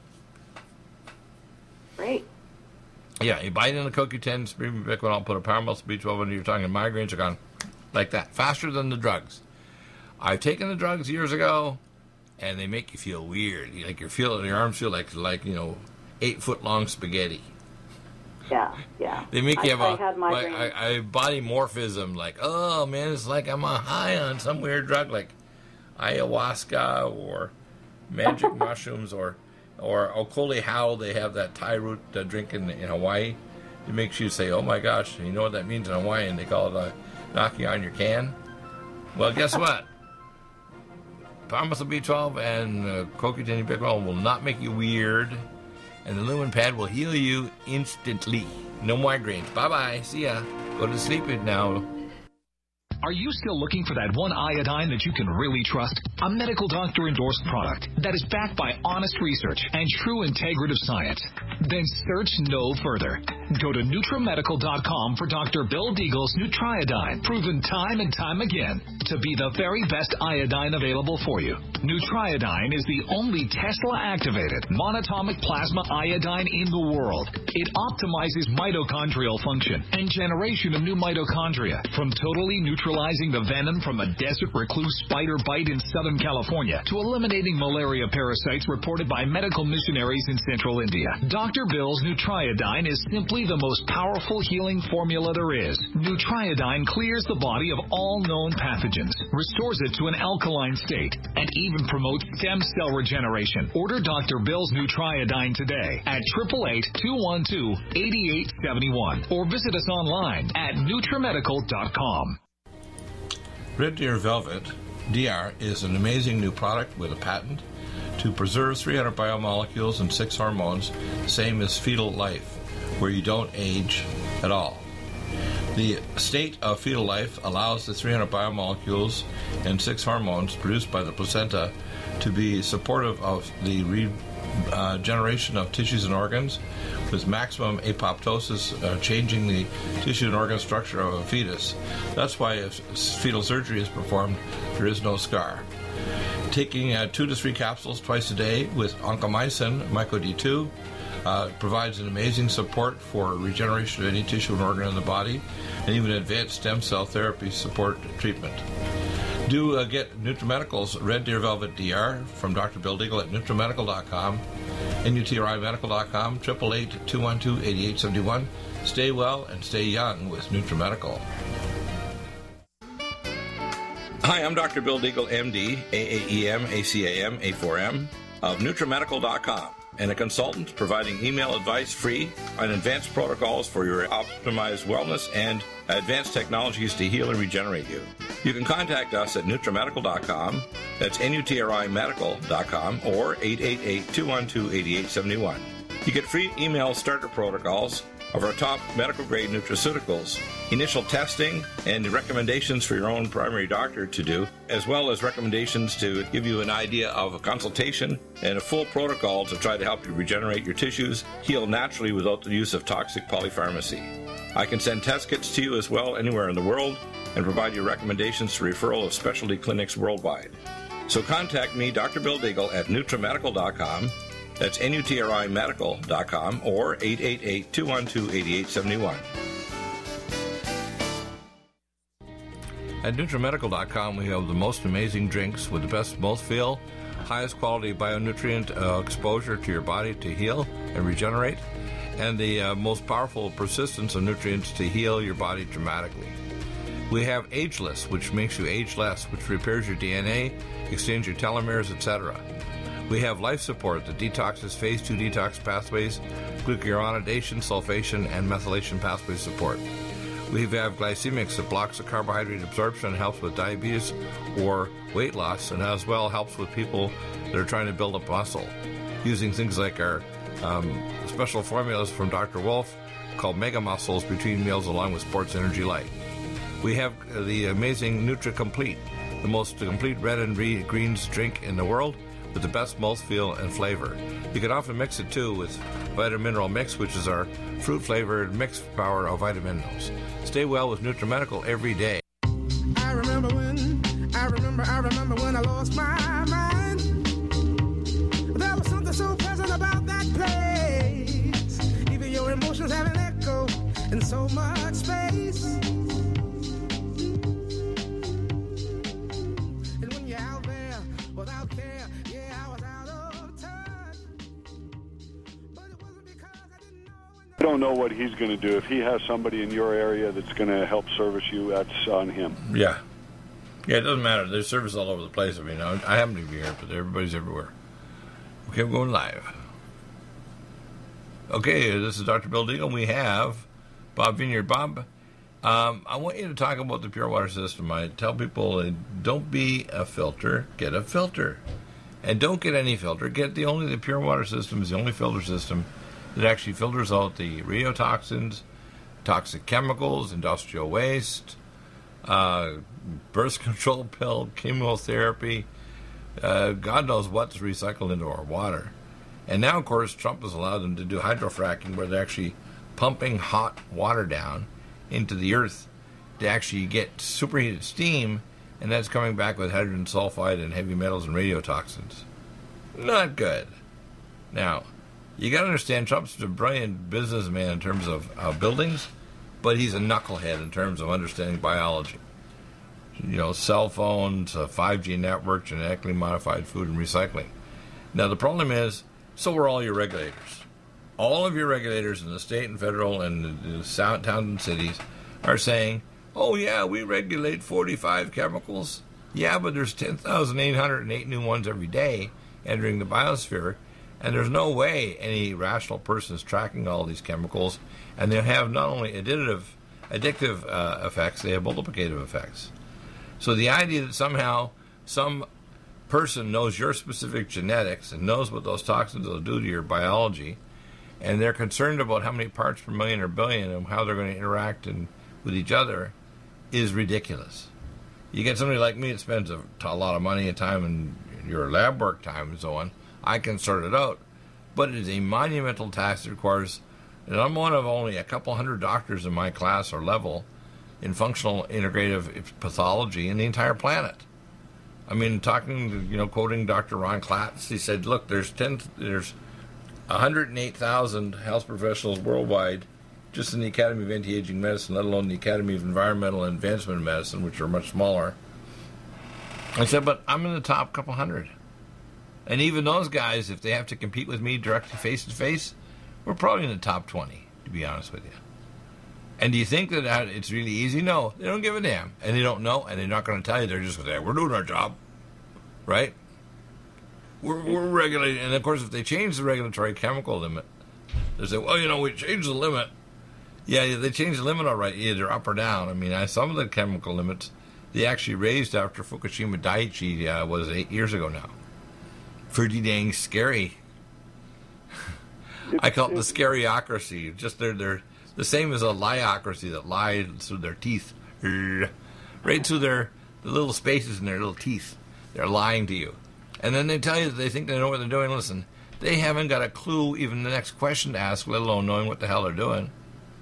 Great. Yeah, you bite in the C O Q ten Supreme Ubiquinol, put a Power Methyl B twelve under your tongue, and migraines are gone like that, faster than the drugs. I've taken the drugs years ago, and they make you feel weird. You, like you're feeling, your arms feel like like you know, eight foot long spaghetti. Yeah, yeah. They make you I, have I a had like, migraine. I, I body morphism, like, oh man, it's like I'm a high on some weird drug like ayahuasca or magic mushrooms or or okole how they have that Thai root uh, drink in, in Hawaii. It makes you say, oh my gosh, you know what that means in Hawaiian? They call it uh, knocking on your can. Well, guess what? Power Methyl B twelve and uh, C O Q ten ubiquinol will not make you weird. And the Lumen pad will heal you instantly. No migraines. Bye-bye. See ya. Go to sleep now. Are you still looking for that one iodine that you can really trust? A medical doctor-endorsed product that is backed by honest research and true integrative science? Then search no further. Go to NutriMedical dot com for Doctor Bill Deagle's Nutriodine, proven time and time again to be the very best iodine available for you. Nutriodine is the only Tesla-activated monatomic plasma iodine in the world. It optimizes mitochondrial function and generation of new mitochondria, from totally neutralizing the venom from a desert recluse spider bite in Southern California to eliminating malaria parasites reported by medical missionaries in Central India. Doctor Bill's Nutriodine is simply the most powerful healing formula there is. Nutriodine clears the body of all known pathogens, restores it to an alkaline state, and even promotes stem cell regeneration. Order Doctor Bill's Nutriodine today at eight eight eight, two one two, eight eight seven one or visit us online at NutriMedical dot com. Red Deer Velvet D R is an amazing new product with a patent to preserve three hundred biomolecules and six hormones, same as fetal life, where you don't age at all. The state of fetal life allows the three hundred biomolecules and six hormones produced by the placenta to be supportive of the regeneration uh, of tissues and organs, with maximum apoptosis, uh, changing the tissue and organ structure of a fetus. That's why if fetal surgery is performed, there is no scar. Taking uh, two to three capsules twice a day with oncomycin, myco D two, uh, provides an amazing support for regeneration of any tissue and organ in the body, and even advanced stem cell therapy support treatment. Do uh, get NutriMedical's Red Deer Velvet D R from Doctor Bill Deagle at NutriMedical dot com, N U T R I Medical dot com, eight eight eight, two one two, eight eight seven one. Stay well and stay young with NutriMedical. Hi, I'm Doctor Bill Deagle, M D, A A E M, A C A M, A four M, of NutriMedical dot com, and a consultant providing email advice free on advanced protocols for your optimized wellness and advanced technologies to heal and regenerate you. You can contact us at NutriMedical dot com, that's N U T R I Medical dot com, or eight eight eight, two one two, eight eight seven one. You get free email starter protocols of our top medical-grade nutraceuticals, initial testing, and recommendations for your own primary doctor to do, as well as recommendations to give you an idea of a consultation and a full protocol to try to help you regenerate your tissues, heal naturally without the use of toxic polypharmacy. I can send test kits to you as well anywhere in the world and provide you recommendations to referral of specialty clinics worldwide. So contact me, Doctor Bill Deagle, at NutriMedical dot com. That's N U T R I Medical dot com, or eight eight eight, two one two, eight eight seven one. At NutriMedical dot com, we have the most amazing drinks with the best mouthfeel, highest quality bionutrient uh, exposure to your body to heal and regenerate, and the uh, most powerful persistence of nutrients to heal your body dramatically. We have Ageless, which makes you age less, which repairs your D N A, extends your telomeres, et cetera. We have Life Support that detoxes phase two detox pathways, glucuronidation, sulfation, and methylation pathway support. We have Glycemics that blocks the carbohydrate absorption and helps with diabetes or weight loss, and as well helps with people that are trying to build up muscle, using things like our um, special formulas from Doctor Wolf called Mega Muscles between meals along with Sports Energy Light. We have the amazing Nutri-Complete, the most complete red and greens drink in the world, with the best mouthfeel and flavor. You can often mix it too with Vitamin Mineral Mix, which is our fruit-flavored mixed power of vitamin minerals. Stay well with NutriMedical every day. I remember when, I remember, I remember when I lost my mind. There was something so pleasant about that place. Even your emotions have an echo in so much space. And when you're out there without care, I don't know what he's going to do. If he has somebody in your area that's going to help service you, that's on him. Yeah. Yeah, it doesn't matter. There's service all over the place. I mean, I, I happen to be here, but everybody's everywhere. Okay, we're going live. Okay, this is Doctor Bill Deagle. We have Bob Vineyard. Bob, um, I want you to talk about the pure water system. I tell people, uh, don't be a filter, get a filter. And don't get any filter. Get the only the pure water system is the only filter system that actually filters out the radiotoxins, toxic chemicals, industrial waste, uh, birth control pill, chemotherapy, uh, God knows what's recycled into our water. And now, of course, Trump has allowed them to do hydrofracking, where they're actually pumping hot water down into the earth to actually get superheated steam, and that's coming back with hydrogen sulfide and heavy metals and radiotoxins. Not good. Now, you got to understand, Trump's a brilliant businessman in terms of uh, buildings, but he's a knucklehead in terms of understanding biology. You know, cell phones, uh, five G network, genetically modified food, and recycling. Now, the problem is, so are all your regulators. All of your regulators in the state and federal and the, the towns and cities are saying, oh, yeah, we regulate forty-five chemicals. Yeah, but there's ten thousand eight hundred eight new ones every day entering the biosphere, and there's no way any rational person is tracking all these chemicals, and they have not only additive, addictive uh, effects, they have multiplicative effects. So the idea that somehow some person knows your specific genetics and knows what those toxins will do to your biology, and they're concerned about how many parts per million or billion and how they're going to interact and, with each other, is ridiculous. You get somebody like me that spends a, a lot of money and time and your lab work time and so on, I can sort it out. But it is a monumental task that requires, and I'm one of only a couple hundred doctors in my class or level in functional integrative pathology in the entire planet. I mean, talking, you know, quoting Doctor Ron Klatz, he said, look, there's ten, there's one hundred eight thousand health professionals worldwide just in the Academy of Anti-Aging Medicine, let alone the Academy of Environmental and Advancement Medicine, which are much smaller. I said, but I'm in the top couple hundred. And even those guys, if they have to compete with me directly face-to-face, we're probably in the top twenty, to be honest with you. And do you think that it's really easy? No, they don't give a damn. And they don't know, and they're not going to tell you. They're just going to say, we're doing our job. Right? We're, we're regulating. And, of course, if they change the regulatory chemical limit, they say, well, you know, we changed the limit. Yeah, they changed the limit all right, either up or down. I mean, some of the chemical limits, they actually raised after Fukushima Daiichi uh, was eight years ago now. Pretty dang scary. I call it the scariocracy. Just they're, they're the same as a liocracy that lies through their teeth. Right through their the little spaces in their little teeth. They're lying to you. And then they tell you that they think they know what they're doing. Listen, they haven't got a clue even the next question to ask, let alone knowing what the hell they're doing.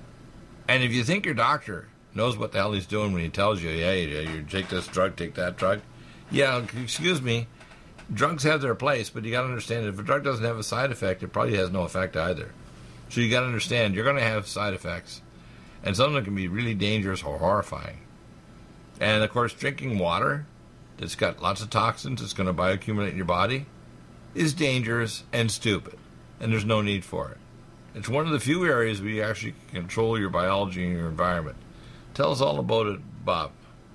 And if you think your doctor knows what the hell he's doing when he tells you, yeah, you, you take this drug, take that drug, yeah, excuse me, drugs have their place, but you got to understand if a drug doesn't have a side effect, it probably has no effect either. So you got to understand you're going to have side effects, and some of them can be really dangerous or horrifying. And of course, drinking water that's got lots of toxins that's going to bioaccumulate in your body is dangerous and stupid, and there's no need for it. It's one of the few areas where you actually can control your biology and your environment. Tell us all about it, Bob.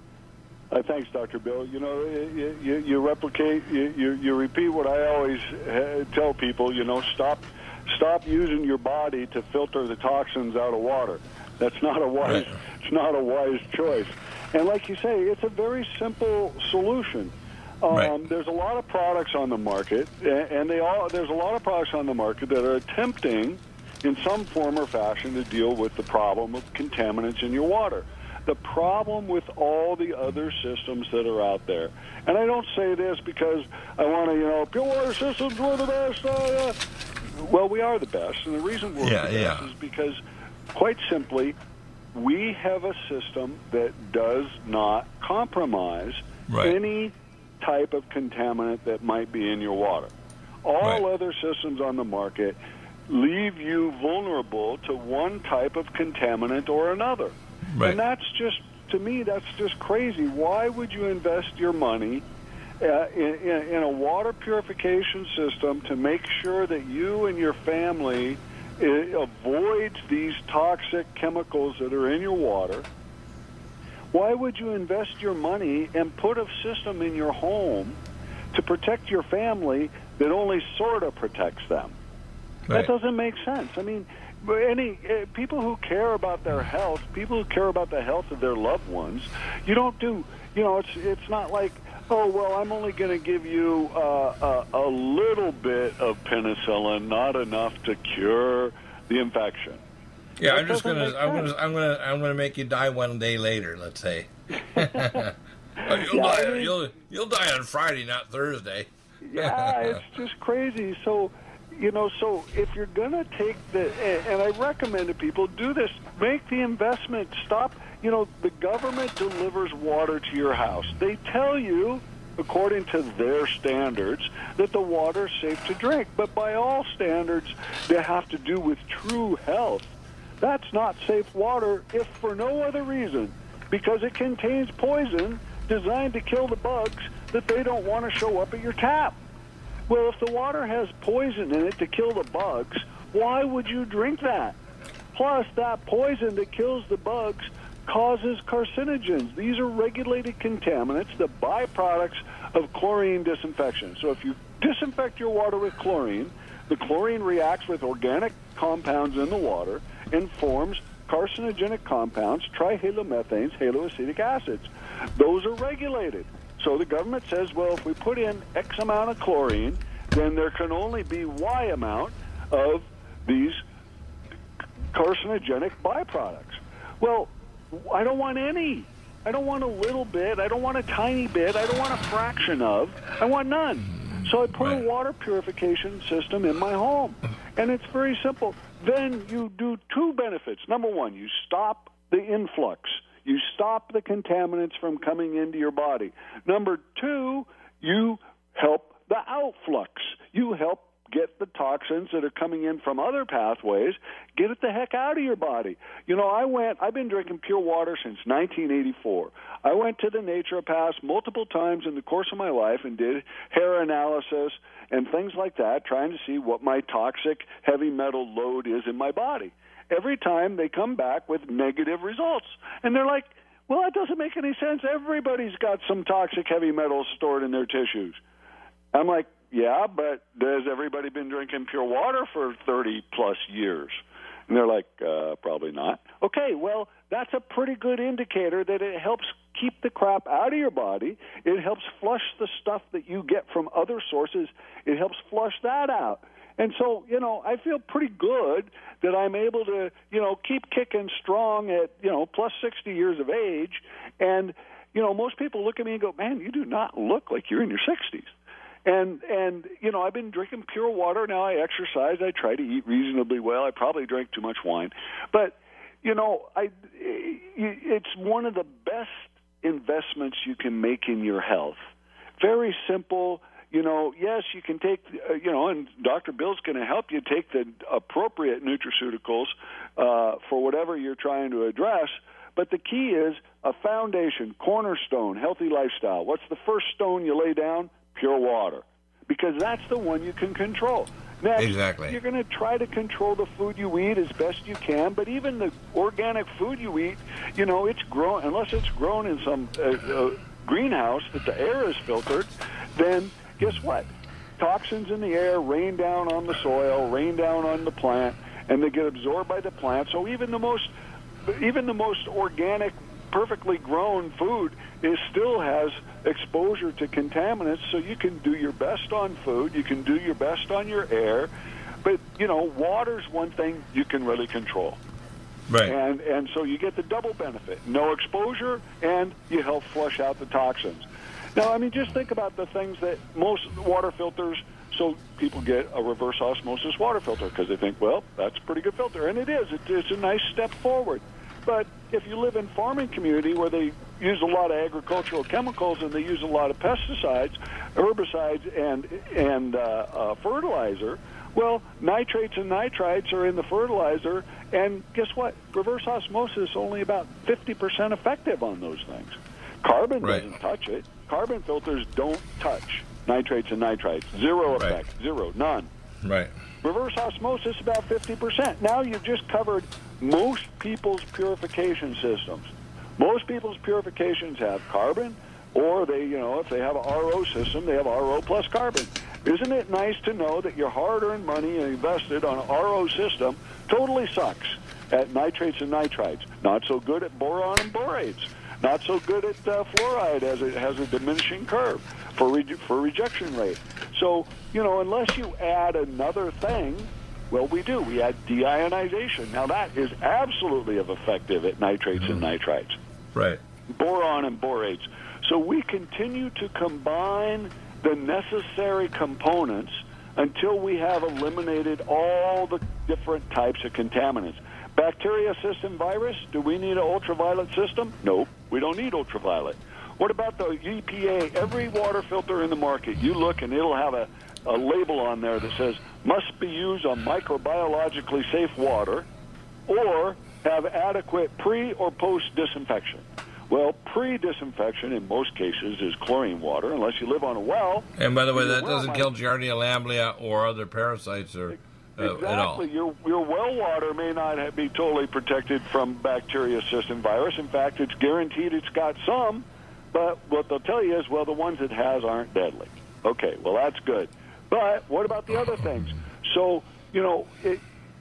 Uh, thanks, Doctor Bill. You know, you, you, you replicate, you, you, you repeat what I always uh, tell people, you know, stop stop using your body to filter the toxins out of water. That's not a wise, right. It's not a wise choice. And like you say, it's a very simple solution. Um, right. There's a lot of products on the market, and they all there's a lot of products on the market that are attempting in some form or fashion to deal with the problem of contaminants in your water. The problem with all the other systems that are out there, and I don't say this because I want to, you know, pure water systems, we're the best. Uh, uh. Well, we are the best, and the reason we're yeah, the best yeah. is because, quite simply, we have a system that does not compromise right. any type of contaminant that might be in your water. All right. other systems on the market leave you vulnerable to one type of contaminant or another. Right. And that's just, to me, that's just crazy. Why would you invest your money uh, in, in, in a water purification system to make sure that you and your family uh, avoids these toxic chemicals that are in your water? Why would you invest your money and put a system in your home to protect your family that only sort of protects them? Right. That doesn't make sense. I mean, any uh, people who care about their health, people who care about the health of their loved ones, you don't do, you know, it's it's not like, oh, well, I'm only going to give you uh, a, a little bit of penicillin, not enough to cure the infection. Yeah, That I'm just doesn't gonna, make I'm sense. gonna, I'm gonna, I'm gonna make you die one day later. Let's say. Oh, you'll, Yeah, die, I mean- you'll, you'll die on Friday, not Thursday. Yeah, it's just crazy. So, you know, so if you're going to take the, and and I recommend to people, do this, make the investment, stop, you know, the government delivers water to your house. They tell you, according to their standards, that the water is safe to drink. But by all standards, they have to do with true health. That's not safe water if for no other reason, because it contains poison designed to kill the bugs that they don't want to show up at your tap. Well, if the water has poison in it to kill the bugs, why would you drink that? Plus, that poison that kills the bugs causes carcinogens. These are regulated contaminants, the byproducts of chlorine disinfection. So if you disinfect your water with chlorine, the chlorine reacts with organic compounds in the water and forms carcinogenic compounds, trihalomethanes, haloacetic acids. Those are regulated. So the government says, well, if we put in X amount of chlorine, then there can only be Y amount of these carcinogenic byproducts. Well, I don't want any. I don't want a little bit. I don't want a tiny bit. I don't want a fraction of. I want none. So I put a water purification system in my home. And it's very simple. Then you do two benefits. Number one, you stop the influx. You stop the contaminants from coming into your body. Number two, you help the outflux. You help get the toxins that are coming in from other pathways, get it the heck out of your body. You know, I went, I've been drinking pure water since nineteen eighty-four. I went to the naturopath multiple times in the course of my life and did hair analysis and things like that, trying to see what my toxic heavy metal load is in my body. Every time they come back with negative results. And they're like, well, that doesn't make any sense. Everybody's got some toxic heavy metals stored in their tissues. I'm like, yeah, but has everybody been drinking pure water for thirty plus years? And they're like, uh, probably not. Okay, well, that's a pretty good indicator that it helps keep the crap out of your body. It helps flush the stuff that you get from other sources. It helps flush that out. And so, you know, I feel pretty good that I'm able to, you know, keep kicking strong at, you know, plus sixty years of age. And, you know, most people look at me and go, man, you do not look like you're in your sixties. And, and you know, I've been drinking pure water. Now I exercise. I try to eat reasonably well. I probably drink too much wine. But, you know, I, it's one of the best investments you can make in your health. Very simple. You know, yes, you can take, uh, you know, and Doctor Bill's going to help you take the appropriate nutraceuticals uh, for whatever you're trying to address. But the key is a foundation, cornerstone, healthy lifestyle. What's the first stone you lay down? Pure water, because that's the one you can control. Next, exactly. You're going to try to control the food you eat as best you can, but even the organic food you eat, you know, it's grown, unless it's grown in some uh, uh, greenhouse that the air is filtered, then guess what? Toxins in the air rain down on the soil, rain down on the plant, and they get absorbed by the plant. So even the most, even the most organic, perfectly grown food is still has exposure to contaminants. So you can do your best on food, you can do your best on your air, but you know, water's one thing you can really control. Right. And and so you get the double benefit: no exposure, and you help flush out the toxins. Now, I mean, just think about the things that most water filters, so people get a reverse osmosis water filter because they think, well, that's a pretty good filter. And it is. It, it's a nice step forward. But if you live in farming community where they use a lot of agricultural chemicals and they use a lot of pesticides, herbicides, and, and uh, uh, fertilizer, well, nitrates and nitrites are in the fertilizer, and guess what? Reverse osmosis is only about fifty percent effective on those things. Carbon right. doesn't touch it. Carbon filters don't touch nitrates and nitrites. Zero effect. Right. Zero. None. Right. Reverse osmosis about fifty percent. Now you've just covered most people's purification systems. Most people's purifications have carbon, or they, you know, if they have an R O system, they have R O plus carbon. Isn't it nice to know that your hard-earned money invested on an R O system totally sucks at nitrates and nitrites? Not so good at boron and borates. Not so good at uh, fluoride, as it has a diminishing curve for re- for rejection rate. So, you know, unless you add another thing, well, we do. We add deionization. Now, that is absolutely effective at nitrates mm-hmm. and nitrites. Right. boron and borates. So we continue to combine the necessary components until we have eliminated all the different types of contaminants. Bacteria, cyst, and virus, do we need an ultraviolet system? No, we don't need ultraviolet. What about the E P A? Every water filter in the market, you look and it'll have a, a label on there that says, must be used on microbiologically safe water or have adequate pre- or post-disinfection. Well, pre-disinfection in most cases is chlorine water, unless you live on a well. And by the way, that well doesn't kill Giardia lamblia or other parasites or uh, exactly. at all. Your, your well water may not have, be totally protected from bacteria, cyst, and virus. In fact, it's guaranteed it's got some, but what they'll tell you is, well, the ones it has aren't deadly. Okay, well, that's good. But what about the other things? So, you know, it,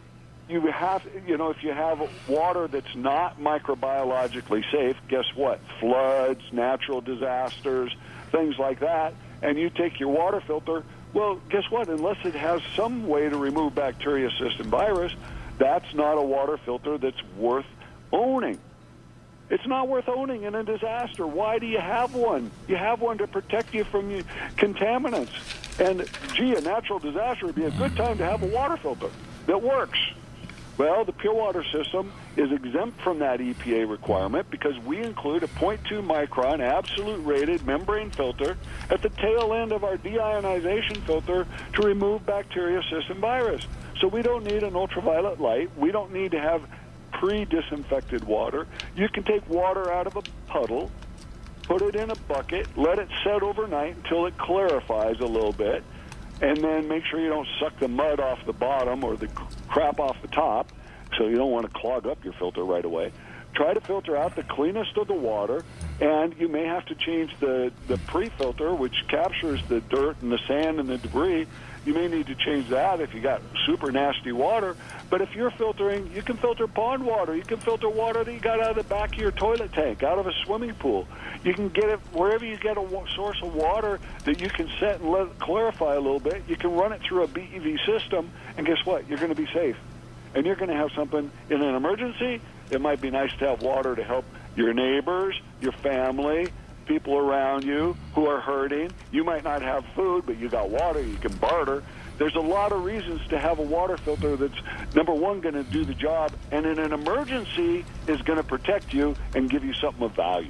you have, you know, if you have water that's not microbiologically safe, guess what? Floods, natural disasters, things like that, and you take your water filter, well, guess what? Unless it has some way to remove bacteria, cyst, and virus, that's not a water filter that's worth owning. It's not worth owning in a disaster. Why do you have one? You have one to protect you from contaminants. And, gee, a natural disaster would be a good time to have a water filter that works. Well, the Pure Water system is exempt from that E P A requirement because we include a zero point two micron absolute rated membrane filter at the tail end of our deionization filter to remove bacteria, cyst, and virus. So we don't need an ultraviolet light. We don't need to have pre-disinfected water. You can take water out of a puddle, put it in a bucket, let it set overnight until it clarifies a little bit, and then make sure you don't suck the mud off the bottom or the crap off the top, so you don't want to clog up your filter right away. Try to filter out the cleanest of the water, and you may have to change the, the pre-filter, which captures the dirt and the sand and the debris. You may need to change that if you got super nasty water. But if you're filtering, you can filter pond water. You can filter water that you got out of the back of your toilet tank, out of a swimming pool. You can get it wherever you get a source of water that you can set and let it clarify a little bit. You can run it through a B E V system, and guess what? You're going to be safe. And you're going to have something in an emergency. It might be nice to have water to help your neighbors, your family, people around you who are hurting. You might not have food, but you got water. You can barter. There's a lot of reasons to have a water filter that's, number one, going to do the job, and in an emergency is going to protect you and give you something of value.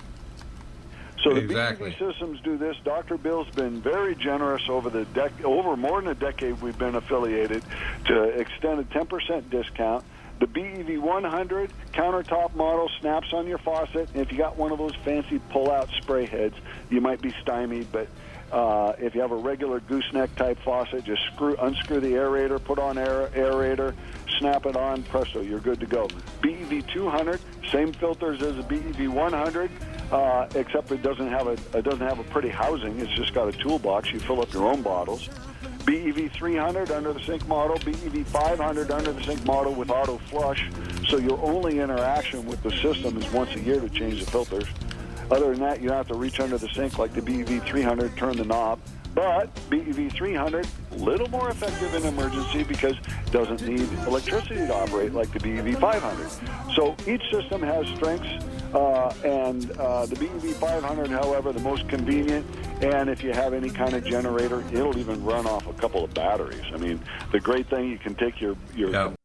So exactly. The B E V systems do this. Doctor Bill's been very generous over the dec- over more than a decade we've been affiliated to extend a ten percent discount. The B E V one hundred countertop model snaps on your faucet. And if you got one of those fancy pull-out spray heads, you might be stymied. But uh, if you have a regular gooseneck type faucet, just screw, unscrew the aerator, put on air, aerator, snap it on, presto, you're good to go. B E V two hundred, same filters as the B E V one hundred. Uh, except it doesn't have a it doesn't have a pretty housing. It's just got a toolbox. You fill up your own bottles. B E V three hundred under the sink model. B E V five hundred under the sink model with auto flush. So your only interaction with the system is once a year to change the filters. Other than that, you don't have to reach under the sink like the B E V three hundred, turn the knob. But B E V three hundred, a little more effective in emergency because it doesn't need electricity to operate like the B E V five hundred. So each system has strengths. Uh, and uh, the B E V five hundred, however, the most convenient, and if you have any kind of generator, it'll even run off a couple of batteries. I mean, the great thing, you can take your, your yeah.